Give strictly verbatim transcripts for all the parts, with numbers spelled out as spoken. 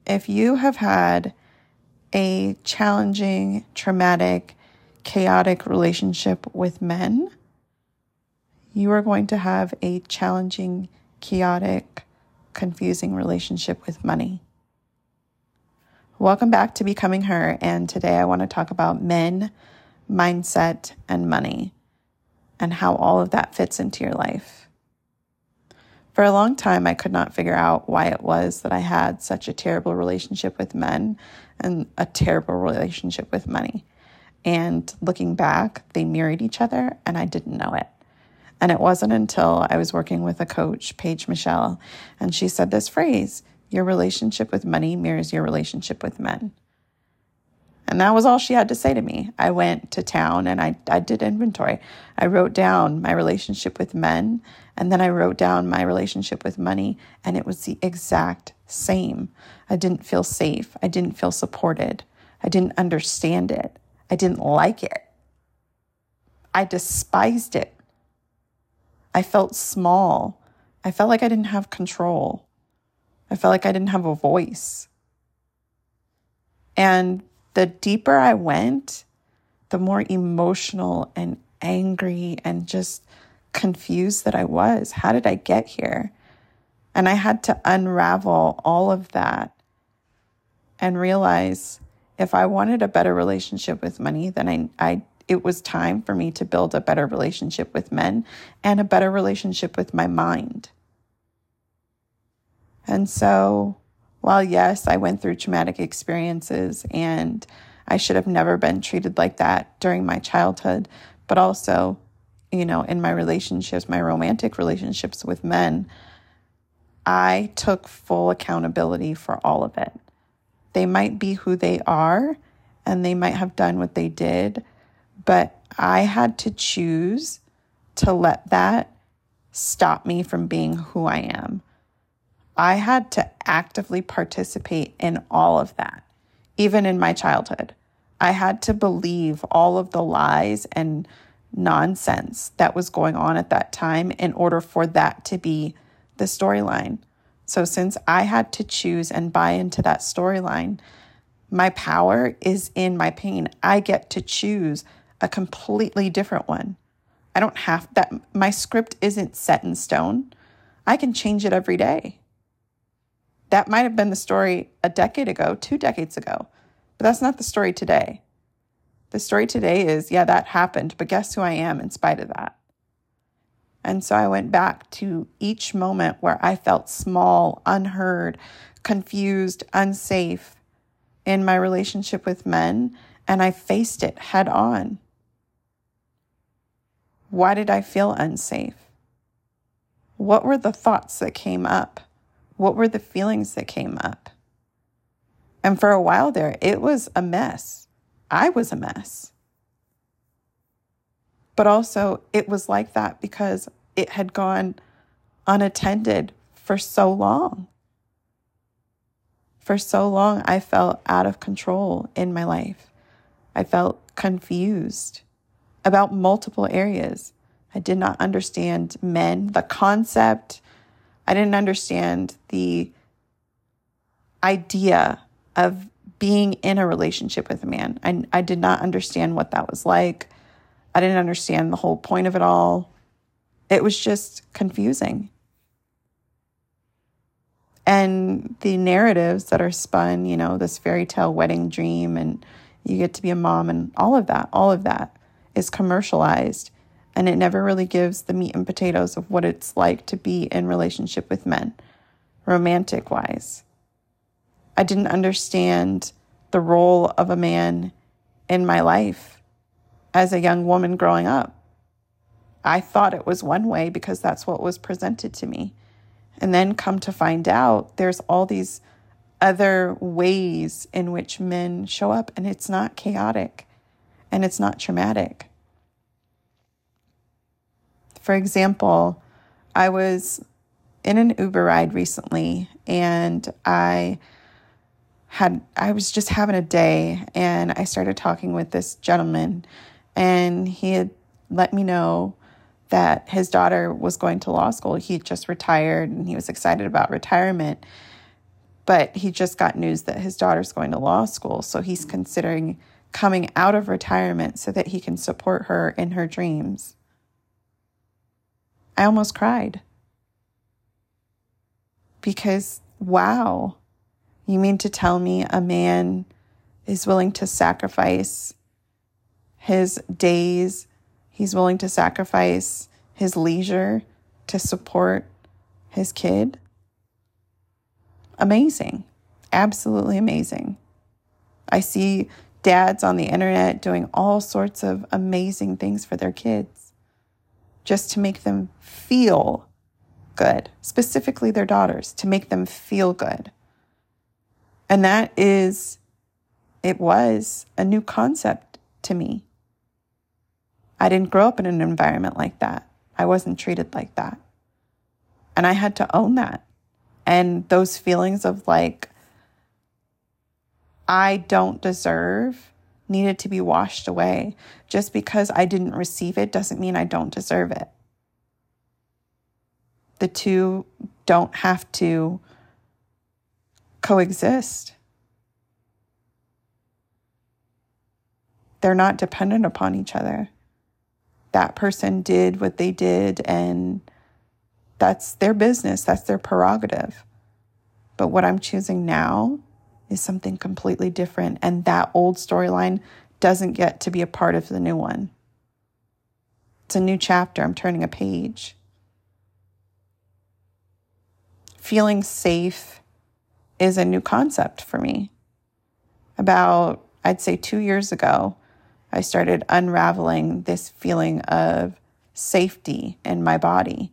if you have had a challenging, traumatic, chaotic relationship with men, you are going to have a challenging, chaotic, confusing relationship with money. Welcome back to Becoming Her, and today I want to talk about men, mindset, and money, and how all of that fits into your life. For a long time, I could not figure out why it was that I had such a terrible relationship with men and a terrible relationship with money. And looking back, they mirrored each other, and I didn't know it. And it wasn't until I was working with a coach, Paige Michelle, and she said this phrase, your relationship with money mirrors your relationship with men. And that was all she had to say to me. I went to town and I, I did inventory. I wrote down my relationship with men, and then I wrote down my relationship with money, and it was the exact same. I didn't feel safe. I didn't feel supported. I didn't understand it. I didn't like it. I despised it. I felt small. I felt like I didn't have control. I felt like I didn't have a voice. And the deeper I went, the more emotional and angry and just confused that I was. How did I get here? And I had to unravel all of that and realize if I wanted a better relationship with money, then I, I it was time for me to build a better relationship with men and a better relationship with my mind. And so, while yes, I went through traumatic experiences and I should have never been treated like that during my childhood, but also, you know, in my relationships, my romantic relationships with men, I took full accountability for all of it. They might be who they are and they might have done what they did, but I had to choose to let that stop me from being who I am. I had to actively participate in all of that, even in my childhood. I had to believe all of the lies and nonsense that was going on at that time in order for that to be the storyline. So since I had to choose and buy into that storyline, my power is in my pain. I get to choose a completely different one. I don't have that. My script isn't set in stone. I can change it every day. That might have been the story a decade ago, two decades ago, but that's not the story today. The story today is, yeah, that happened, but guess who I am in spite of that? And so I went back to each moment where I felt small, unheard, confused, unsafe in my relationship with men, and I faced it head on. Why did I feel unsafe? What were the thoughts that came up? What were the feelings that came up? And for a while there, it was a mess. I was a mess. But also, it was like that because it had gone unattended for so long. For so long, I felt out of control in my life. I felt confused about multiple areas. I did not understand men, the concept. I didn't understand the idea of being in a relationship with a man. I, I did not understand what that was like. I didn't understand the whole point of it all. It was just confusing. And the narratives that are spun, you know, this fairy tale wedding dream and you get to be a mom and all of that, all of that is commercialized. And it never really gives the meat and potatoes of what it's like to be in relationship with men, romantic wise. I didn't understand the role of a man in my life as a young woman growing up. I thought it was one way because that's what was presented to me. And then come to find out there's all these other ways in which men show up, and it's not chaotic and it's not traumatic. For example, I was in an Uber ride recently and I had I was just having a day, and I started talking with this gentleman, and he had let me know that his daughter was going to law school. He had just retired and he was excited about retirement. but he just got news that his daughter's going to law school. So he's considering coming out of retirement so that he can support her in her dreams. I almost cried. Because, wow, you mean to tell me a man is willing to sacrifice his days, he's willing to sacrifice his leisure to support his kid? Amazing. Absolutely amazing. I see dads on the internet doing all sorts of amazing things for their kids just to make them feel good, specifically their daughters, to make them feel good. And that is, it was a new concept to me. I didn't grow up in an environment like that. I wasn't treated like that. And I had to own that. And those feelings of like, I don't deserve needed to be washed away. Just because I didn't receive it doesn't mean I don't deserve it. The two don't have to coexist. They're not dependent upon each other. That person did what they did, and that's their business. That's their prerogative. But what I'm choosing now is something completely different. And that old storyline doesn't get to be a part of the new one. It's a new chapter. I'm turning a page. Feeling safe is a new concept for me. About, I'd say two years ago, I started unraveling this feeling of safety in my body.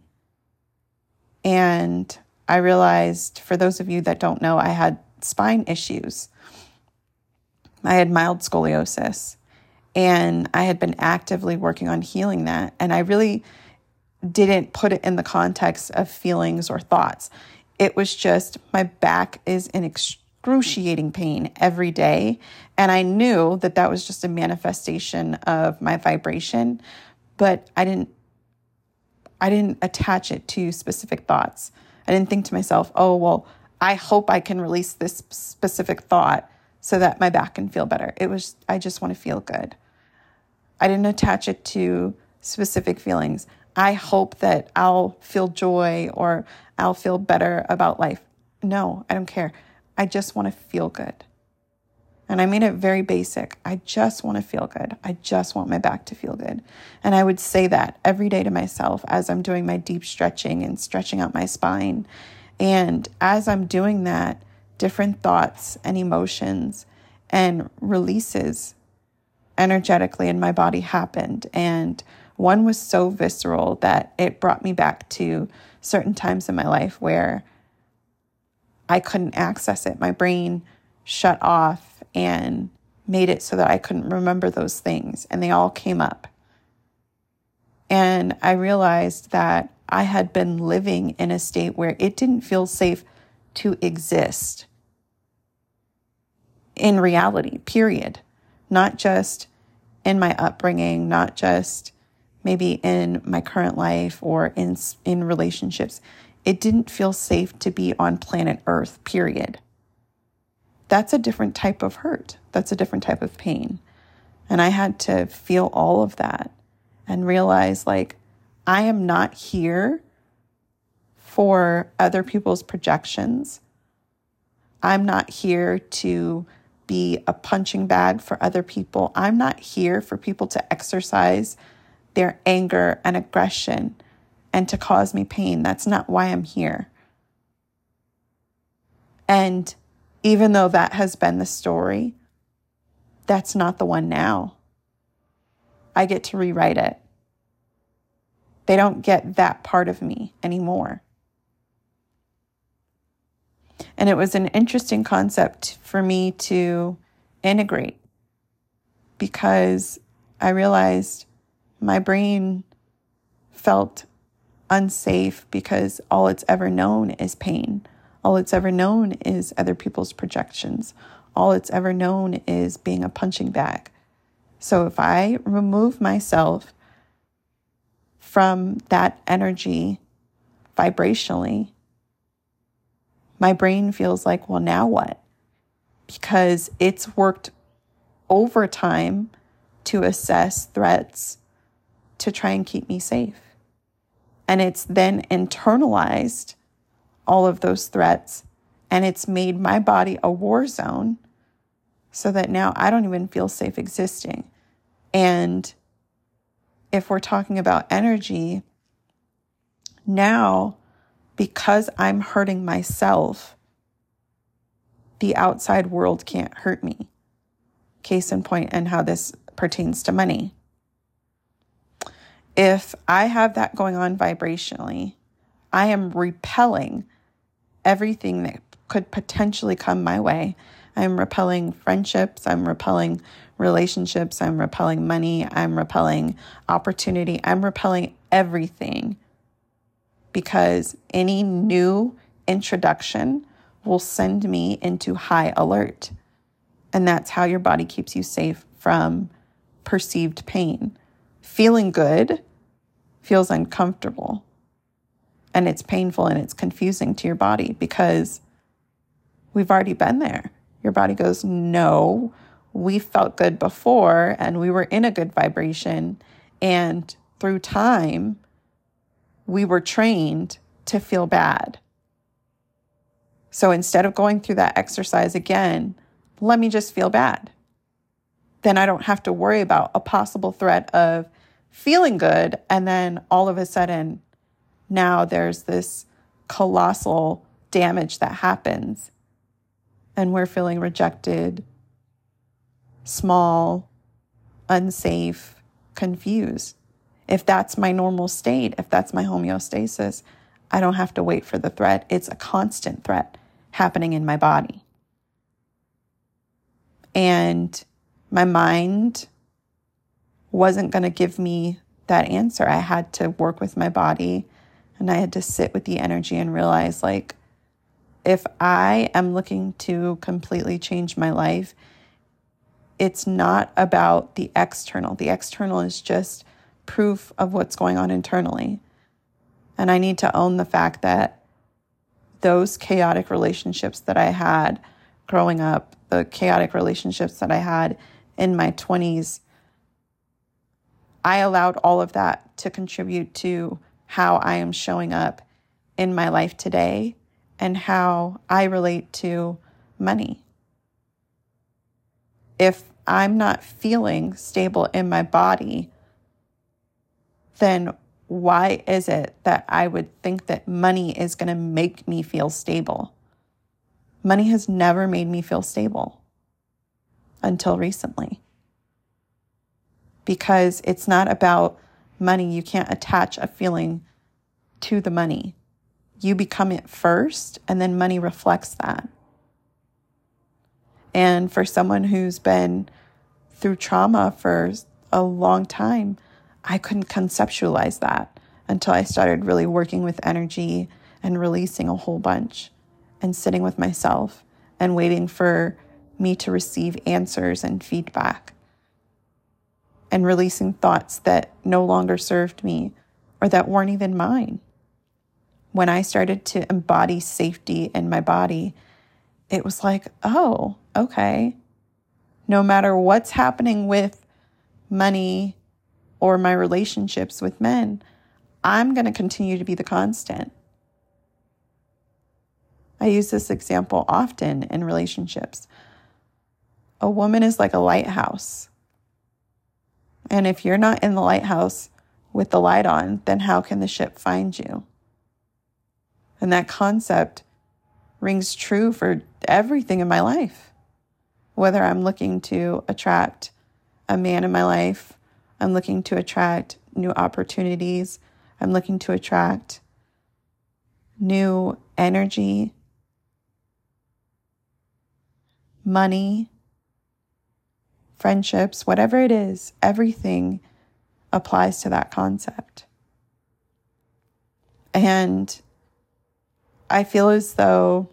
And I realized, for those of you that don't know, I had spine issues. I had mild scoliosis, and I had been actively working on healing that. And I really didn't put it in the context of feelings or thoughts. It was just, my back is in excruciating pain every day. And I knew that that was just a manifestation of my vibration, but I didn't, I didn't attach it to specific thoughts. I didn't think to myself, oh, well, I hope I can release this specific thought so that my back can feel better. It was, I just want to feel good. I didn't attach it to specific feelings. I hope that I'll feel joy or I'll feel better about life. No, I don't care. I just want to feel good. And I made it very basic. I just want to feel good. I just want my back to feel good. And I would say that every day to myself as I'm doing my deep stretching and stretching out my spine. And as I'm doing that, different thoughts and emotions and releases energetically in my body happened. And one was so visceral that it brought me back to certain times in my life where I couldn't access it. My brain shut off and made it so that I couldn't remember those things. And they all came up. And I realized that I had been living in a state where it didn't feel safe to exist in reality, period. Not just in my upbringing, not just maybe in my current life or in, in relationships. It didn't feel safe to be on planet Earth, period. That's a different type of hurt. That's a different type of pain. And I had to feel all of that and realize, like, I am not here for other people's projections. I'm not here to be a punching bag for other people. I'm not here for people to exercise their anger and aggression and to cause me pain. That's not why I'm here. And even though that has been the story, that's not the one now. I get to rewrite it. They don't get that part of me anymore. And it was an interesting concept for me to integrate because I realized my brain felt unsafe because all it's ever known is pain. All it's ever known is other people's projections. All it's ever known is being a punching bag. So if I remove myself from that energy vibrationally, my brain feels like, well, now what? Because it's worked overtime to assess threats to try and keep me safe. And it's then internalized all of those threats, and it's made my body a war zone so that now I don't even feel safe existing. And if we're talking about energy, now, because I'm hurting myself, the outside world can't hurt me. Case in point, and how this pertains to money. If I have that going on vibrationally, I am repelling everything that could potentially come my way. I'm repelling friendships. I'm repelling relationships. I'm repelling money. I'm repelling opportunity. I'm repelling everything, because any new introduction will send me into high alert. And that's how your body keeps you safe from perceived pain. Feeling good feels uncomfortable, and it's painful and it's confusing to your body because we've already been there. Your body goes, no, we felt good before and we were in a good vibration, and through time, we were trained to feel bad. So instead of going through that exercise again, let me just feel bad. Then I don't have to worry about a possible threat of feeling good. And then all of a sudden, now there's this colossal damage that happens. And we're feeling rejected, small, unsafe, confused. If that's my normal state, if that's my homeostasis, I don't have to wait for the threat. It's a constant threat happening in my body. And my mind wasn't going to give me that answer. I had to work with my body, and I had to sit with the energy and realize, like, if I am looking to completely change my life, it's not about the external. The external is just proof of what's going on internally. And I need to own the fact that those chaotic relationships that I had growing up, the chaotic relationships that I had in my twenties, I allowed all of that to contribute to how I am showing up in my life today and how I relate to money. If I'm not feeling stable in my body, then why is it that I would think that money is going to make me feel stable? Money has never made me feel stable until recently. Because it's not about money. You can't attach a feeling to the money. You become it first, and then money reflects that. And for someone who's been through trauma for a long time, I couldn't conceptualize that until I started really working with energy and releasing a whole bunch and sitting with myself and waiting for me to receive answers and feedback and releasing thoughts that no longer served me or that weren't even mine. When I started to embody safety in my body, it was like, oh, okay. No matter what's happening with money or my relationships with men, I'm going to continue to be the constant. I use this example often in relationships. A woman is like a lighthouse. And if you're not in the lighthouse with the light on, then how can the ship find you? And that concept rings true for everything in my life. Whether I'm looking to attract a man in my life, I'm looking to attract new opportunities, I'm looking to attract new energy, money, friendships, whatever it is, everything applies to that concept. And I feel as though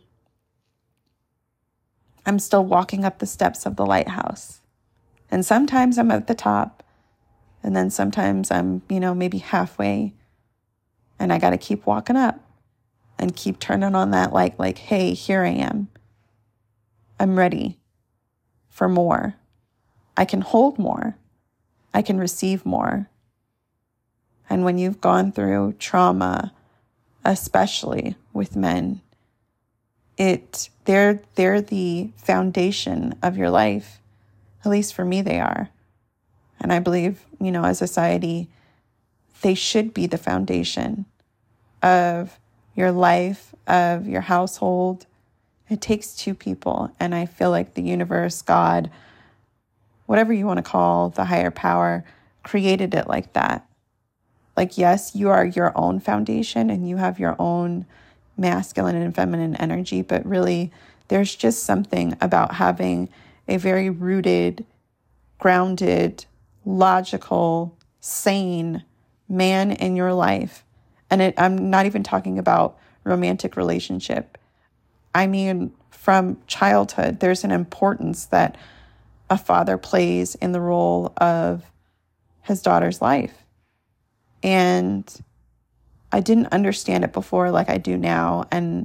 I'm still walking up the steps of the lighthouse. And sometimes I'm at the top, and then sometimes I'm, you know, maybe halfway, and I got to keep walking up. and keep turning on that light like, hey, here I am. I'm ready for more. I can hold more. I can receive more. And when you've gone through trauma, especially with men, it they're they're the foundation of your life. At least for me, they are. And I believe, you know, as a society, they should be the foundation of your life, of your household. It takes two people. And I feel like the universe, God, whatever you want to call the higher power, created it like that. Like, yes, you are your own foundation and you have your own masculine and feminine energy, but really there's just something about having a very rooted, grounded, logical, sane man in your life. And it, I'm not even talking about romantic relationship. I mean, from childhood, there's an importance that a father plays in the role of his daughter's life. And I didn't understand it before like I do now. And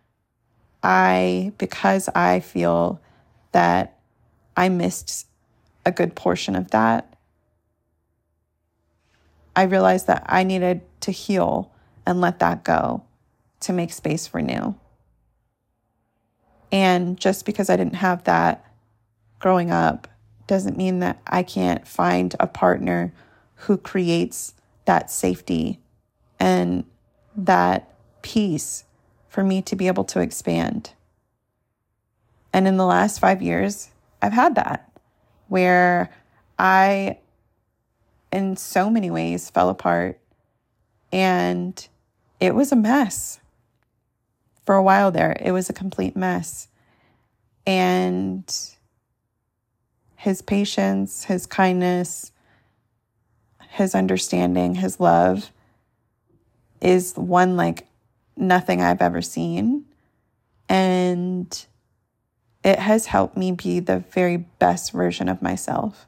I, because I feel that I missed a good portion of that, I realized that I needed to heal and let that go to make space for new. And just because I didn't have that growing up doesn't mean that I can't find a partner who creates that safety and that peace for me to be able to expand. And in the last five years, I've had that, where I, in so many ways, fell apart. And it was a mess. For a while there, it was a complete mess. And his patience, his kindness, his understanding, his love is one like nothing I've ever seen. And it has helped me be the very best version of myself.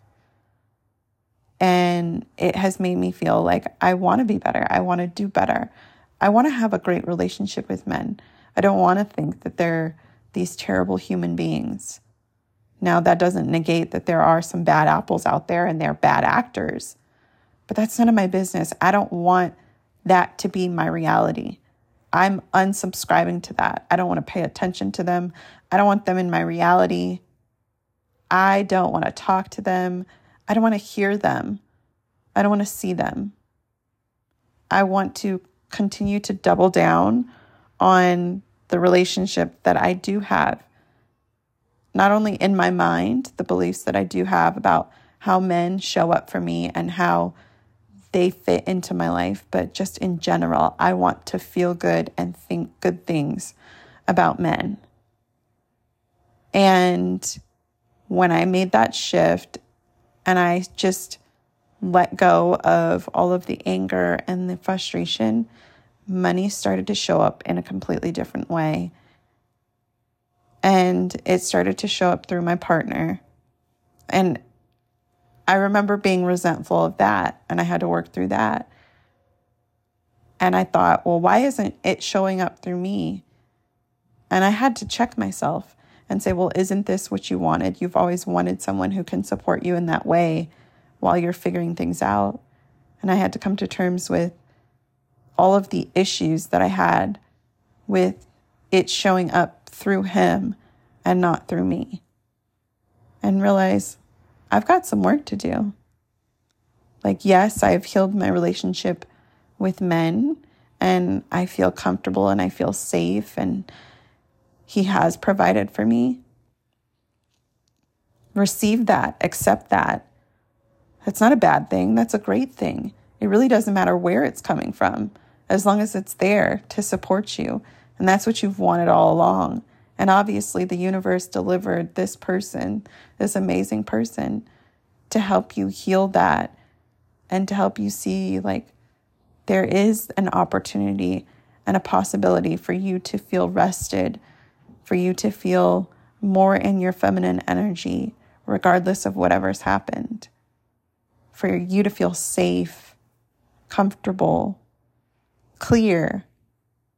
And it has made me feel like I want to be better. I want to do better. I want to have a great relationship with men. I don't want to think that they're these terrible human beings. Now, that doesn't negate that there are some bad apples out there and they're bad actors. But that's none of my business. I don't want that to be my reality. I'm unsubscribing to that. I don't want to pay attention to them. I don't want them in my reality. I don't want to talk to them. I don't want to hear them. I don't want to see them. I want to continue to double down on the relationship that I do have. Not only in my mind, the beliefs that I do have about how men show up for me and how they fit into my life, but just in general, I want to feel good and think good things about men. And when I made that shift and I just let go of all of the anger and the frustration, money started to show up in a completely different way. And it started to show up through my partner. And I remember being resentful of that, and I had to work through that. And I thought, well, why isn't it showing up through me? And I had to check myself and say, well, isn't this what you wanted? You've always wanted someone who can support you in that way while you're figuring things out. And I had to come to terms with all of the issues that I had with it showing up through him and not through me. And realize I've got some work to do. Like, yes, I've healed my relationship with men and I feel comfortable and I feel safe and he has provided for me. Receive that, accept that. That's not a bad thing. That's a great thing. It really doesn't matter where it's coming from, as long as it's there to support you. And that's what you've wanted all along. And obviously the universe delivered this person, this amazing person, to help you heal that and to help you see like there is an opportunity and a possibility for you to feel rested, for you to feel more in your feminine energy, regardless of whatever's happened, for you to feel safe, comfortable, clear,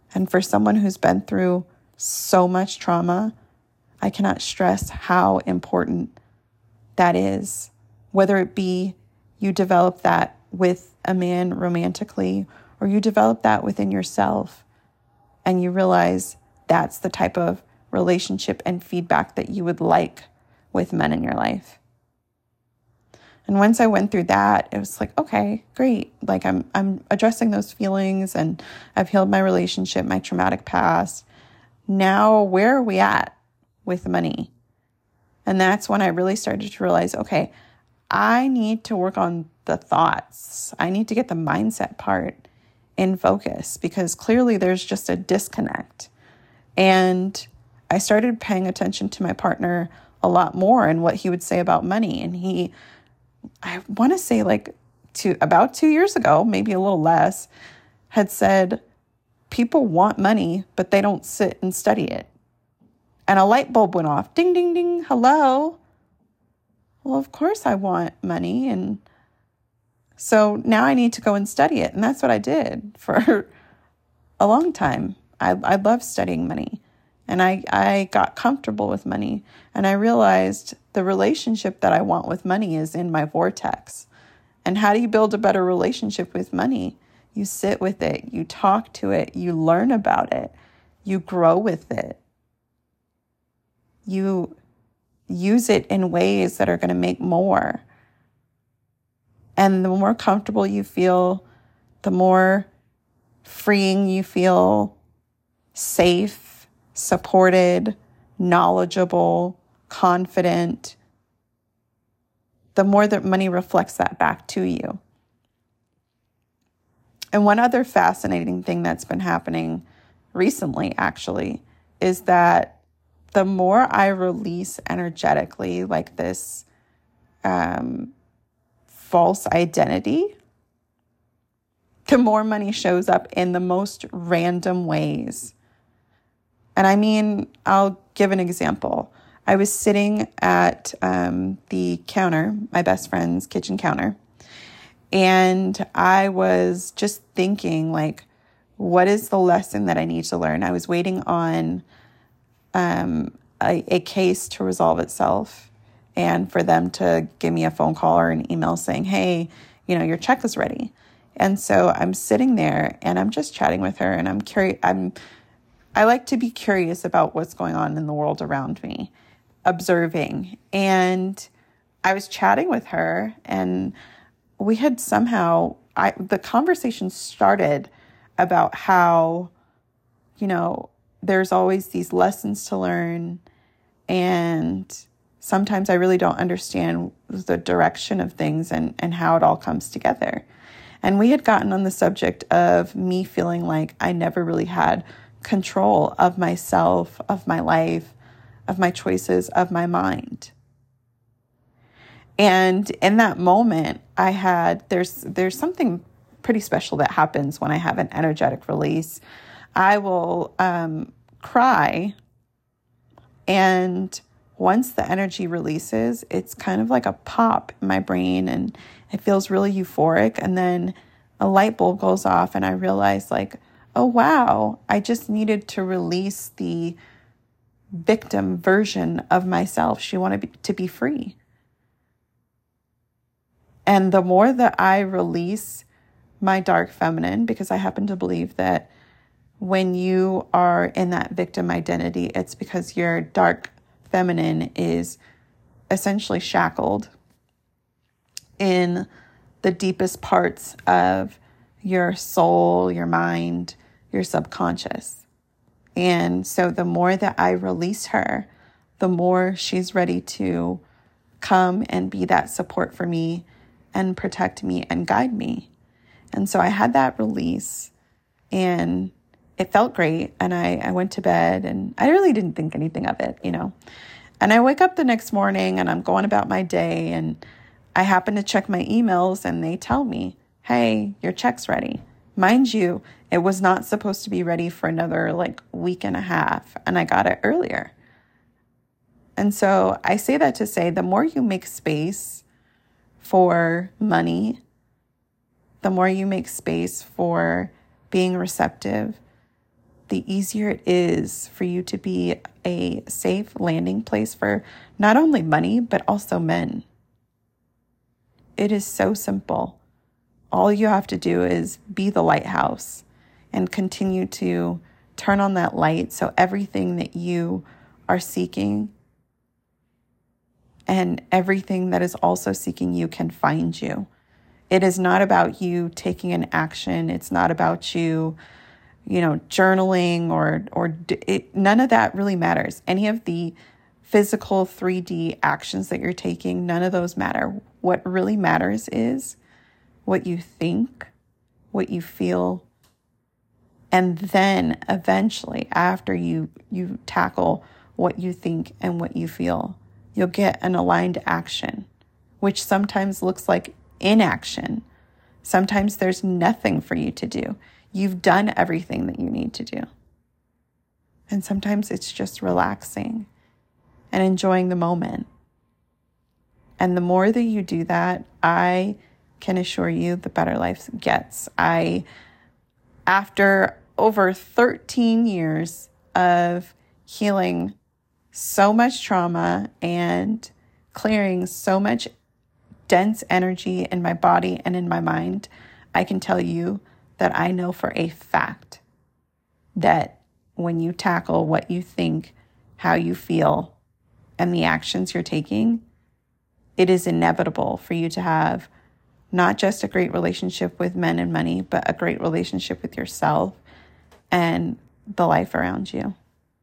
And for someone who's been through so much trauma, I cannot stress how important that is, whether it be you develop that with a man romantically or you develop that within yourself and you realize that's the type of relationship and feedback that you would like with men in your life. And once I went through that, it was like, okay, great. Like I'm I'm addressing those feelings and I've healed my relationship, my traumatic past. Now, where are we at with money? And that's when I really started to realize, okay, I need to work on the thoughts. I need to get the mindset part in focus because clearly there's just a disconnect. And I started paying attention to my partner a lot more and what he would say about money. And he, I want to say like two, about two years ago, maybe a little less, had said, people want money, but they don't sit and study it. And a light bulb went off. Ding, ding, ding. Hello. Well, of course I want money. And so now I need to go and study it. And that's what I did for a long time. I, I love studying money. And I, I got comfortable with money. And I realized the relationship that I want with money is in my vortex. And how do you build a better relationship with money? You sit with it. You talk to it. You learn about it. You grow with it. You use it in ways that are going to make more. And the more comfortable you feel, the more freeing you feel, safe, supported, knowledgeable, confident, the more that money reflects that back to you. And one other fascinating thing that's been happening recently, actually, is that the more I release energetically, like this um, false identity, the more money shows up in the most random ways. And I mean, I'll give an example. I was sitting at um, the counter, my best friend's kitchen counter, and I was just thinking, like, what is the lesson that I need to learn? I was waiting on um, a, a case to resolve itself and for them to give me a phone call or an email saying, hey, you know, your check is ready. And so I'm sitting there and I'm just chatting with her and I'm curious. I'm, I like to be curious about what's going on in the world around me, observing. And I was chatting with her and we had somehow, I, the conversation started about how, you know, there's always these lessons to learn. And sometimes I really don't understand the direction of things and, and how it all comes together. And we had gotten on the subject of me feeling like I never really had control of myself, of my life, of my choices, of my mind. And in that moment, I had, there's there's something pretty special that happens when I have an energetic release. I will um, cry, and once the energy releases, it's kind of like a pop in my brain, and it feels really euphoric. And then a light bulb goes off, and I realize, like, oh, wow, I just needed to release the victim version of myself. She wanted to be free. And the more that I release my dark feminine, because I happen to believe that when you are in that victim identity, it's because your dark feminine is essentially shackled in the deepest parts of your soul, your mind, your subconscious. And so the more that I release her, the more she's ready to come and be that support for me and protect me and guide me. And so I had that release and it felt great. And I, I went to bed and I really didn't think anything of it, you know. And I wake up the next morning and I'm going about my day and I happen to check my emails and they tell me, hey, your check's ready. Mind you, it was not supposed to be ready for another like week and a half, and I got it earlier. And so I say that to say the more you make space for money, the more you make space for being receptive, the easier it is for you to be a safe landing place for not only money, but also men. It is so simple. All you have to do is be the lighthouse and continue to turn on that light so everything that you are seeking and everything that is also seeking you can find you. It is not about you taking an action. It's not about you, you know, journaling or, or it, none of that really matters. Any of the physical three D actions that you're taking, none of those matter. What really matters is what you think, what you feel, and then eventually after you, you tackle what you think and what you feel, you'll get an aligned action, which sometimes looks like inaction. Sometimes there's nothing for you to do. You've done everything that you need to do. And sometimes it's just relaxing and enjoying the moment. And the more that you do that, I can assure you the better life gets. I, after over thirteen years of healing so much trauma and clearing so much dense energy in my body and in my mind, I can tell you that I know for a fact that when you tackle what you think, how you feel, and the actions you're taking, it is inevitable for you to have not just a great relationship with men and money, but a great relationship with yourself and the life around you.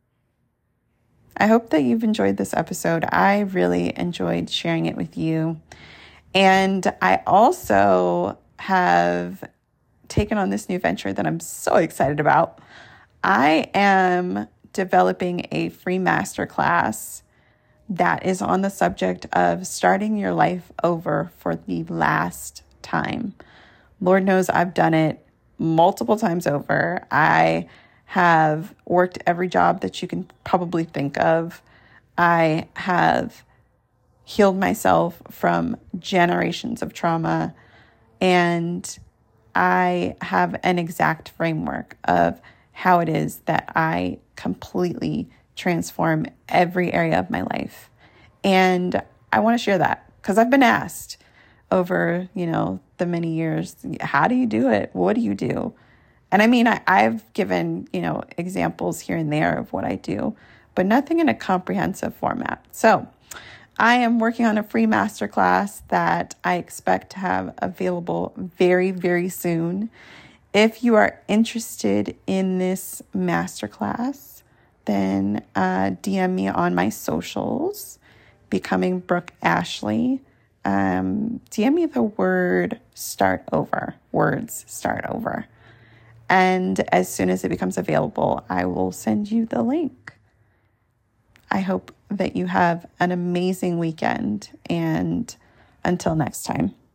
I hope that you've enjoyed this episode. I really enjoyed sharing it with you. And I also have taken on this new venture that I'm so excited about. I am developing a free masterclass that is on the subject of starting your life over for the last time. Lord knows I've done it multiple times over. I have worked every job that you can probably think of. I have healed myself from generations of trauma, and I have an exact framework of how it is that I completely transform every area of my life. And I want to share that because I've been asked over, you know, the many years, how do you do it? What do you do? And I mean, I, I've given, you know, examples here and there of what I do, but nothing in a comprehensive format. So I am working on a free masterclass that I expect to have available very, very soon. If you are interested in this masterclass, then uh, D M me on my socials, Becoming Brooke Ashley. Um, D M me the word start over, words start over. And as soon as it becomes available, I will send you the link. I hope that you have an amazing weekend, and until next time.